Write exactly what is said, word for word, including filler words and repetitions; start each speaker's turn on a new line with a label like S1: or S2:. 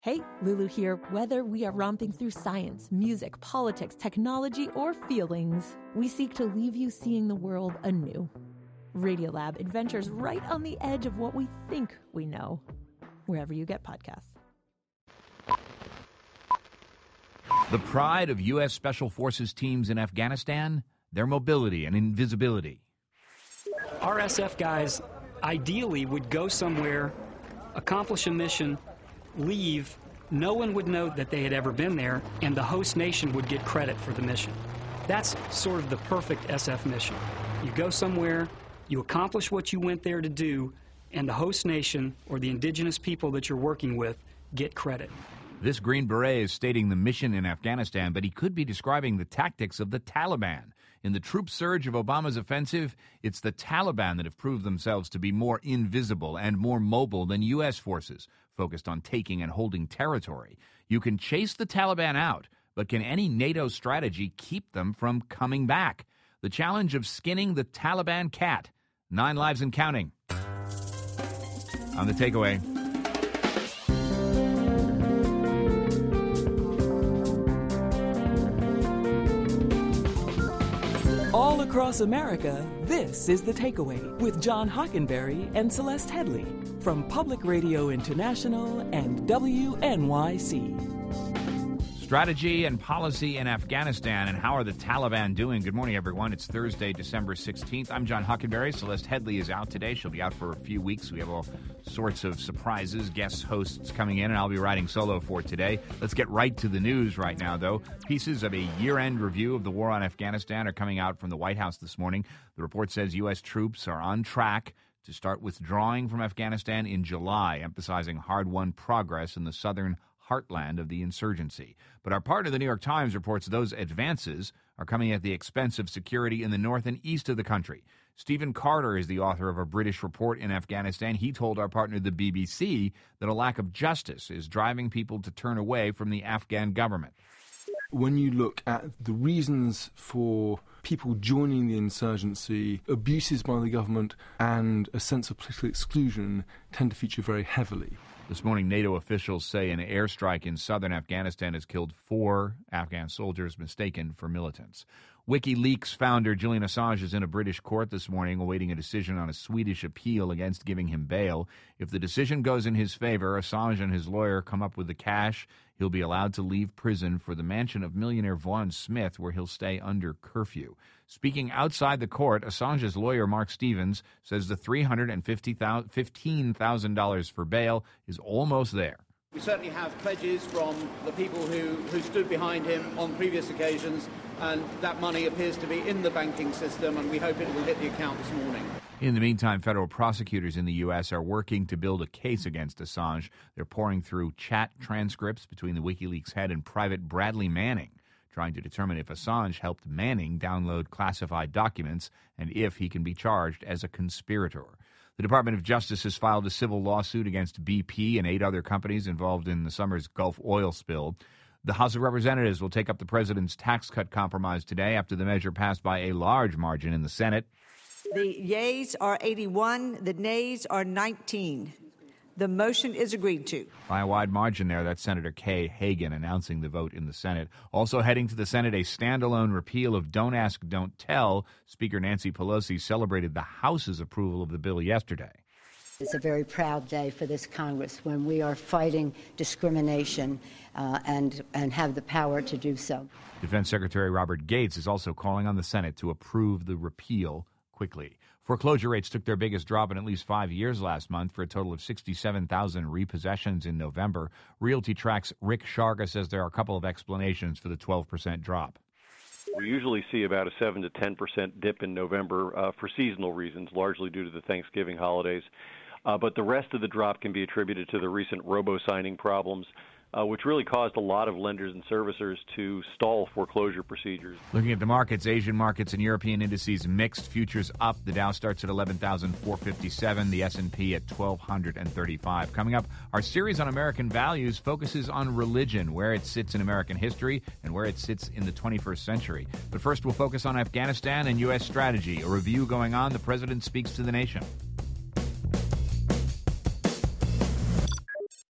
S1: Hey, Lulu here. Whether we are romping through science, music, politics, technology, or feelings, we seek to leave you seeing the world anew. Radiolab adventures right on the edge of what we think we know, wherever you get podcasts.
S2: The pride of U S Special Forces teams in Afghanistan, their mobility and invisibility.
S3: R S F guys ideally would go somewhere, accomplish a mission, leave, no one would know that they had ever been there, and the host nation would get credit for the mission. That's sort of the perfect S F mission. You go somewhere, you accomplish what you went there to do, and the host nation, or the indigenous people that you're working with, get credit.
S2: This Green Beret is stating the mission in Afghanistan, but he could be describing the tactics of the Taliban. In the troop surge of Obama's offensive, it's the Taliban that have proved themselves to be more invisible and more mobile than U S forces, focused on taking and holding territory. You can chase the Taliban out, but can any NATO strategy keep them from coming back? The challenge of skinning the Taliban cat. Nine lives and counting. On The Takeaway.
S4: All across America, this is The Takeaway with John Hockenberry and Celeste Headley from Public Radio International and W N Y C.
S2: Strategy and policy in Afghanistan, and how are the Taliban doing? Good morning, everyone. It's Thursday, December sixteenth. I'm John Hockenberry. Celeste Headley is out today. She'll be out for a few weeks. We have all sorts of surprises, guest hosts coming in, and I'll be riding solo for today. Let's get right to the news right now, though. Pieces of a year-end review of the war on Afghanistan are coming out from the White House this morning. The report says U S troops are on track to start withdrawing from Afghanistan in July, emphasizing hard-won progress in the southern heartland of the insurgency. But our partner, the New York Times, reports those advances are coming at the expense of security in the north and east of the country. Stephen Carter is the author of a British report in Afghanistan. He told our partner, the B B C, that a lack of justice is driving people to turn away from the Afghan government.
S5: When you look at the reasons for people joining the insurgency, abuses by the government and a sense of political exclusion tend to feature very heavily.
S2: This morning, NATO officials say an airstrike in southern Afghanistan has killed four Afghan soldiers mistaken for militants. WikiLeaks founder Julian Assange is in a British court this morning awaiting a decision on a Swedish appeal against giving him bail. If the decision goes in his favor, Assange and his lawyer come up with the cash. He'll be allowed to leave prison for the mansion of millionaire Vaughn Smith, where he'll stay under curfew. Speaking outside the court, Assange's lawyer, Mark Stevens, says the three hundred fifteen thousand dollars for bail is almost there.
S6: We certainly have pledges from the people who, who stood behind him on previous occasions, and that money appears to be in the banking system, and we hope it will hit the account this morning.
S2: In the meantime, federal prosecutors in the U S are working to build a case against Assange. They're pouring through chat transcripts between the WikiLeaks head and Private Bradley Manning, trying to determine if Assange helped Manning download classified documents and if he can be charged as a conspirator. The Department of Justice has filed a civil lawsuit against B P and eight other companies involved in the summer's Gulf oil spill. The House of Representatives will take up the president's tax cut compromise today after the measure passed by a large margin in the Senate.
S7: The yeas are eighty-one, the nays are nineteen. The motion is agreed to.
S2: By a wide margin there, that's Senator Kay Hagan announcing the vote in the Senate. Also heading to the Senate, a standalone repeal of Don't Ask, Don't Tell. Speaker Nancy Pelosi celebrated the House's approval of the bill yesterday.
S8: It's a very proud day for this Congress when we are fighting discrimination uh, and, and have the power to do so.
S2: Defense Secretary Robert Gates is also calling on the Senate to approve the repeal quickly. Foreclosure rates took their biggest drop in at least five years last month for a total of sixty-seven thousand repossessions in November. Realty Trac's Rick Sharga says there are a couple of explanations for the twelve percent drop.
S9: We usually see about a seven to ten percent dip in November uh, for seasonal reasons, largely due to the Thanksgiving holidays. Uh, but the rest of the drop can be attributed to the recent robo-signing problems, uh, which really caused a lot of lenders and servicers to stall foreclosure procedures.
S2: Looking at the markets, Asian markets and European indices mixed. Futures up. The Dow starts at eleven thousand four hundred fifty-seven, the S and P at twelve thirty-five. Coming up, our series on American values focuses on religion, where it sits in American history and where it sits in the twenty-first century. But first, we'll focus on Afghanistan and U S strategy. A review going on. The president speaks to the nation.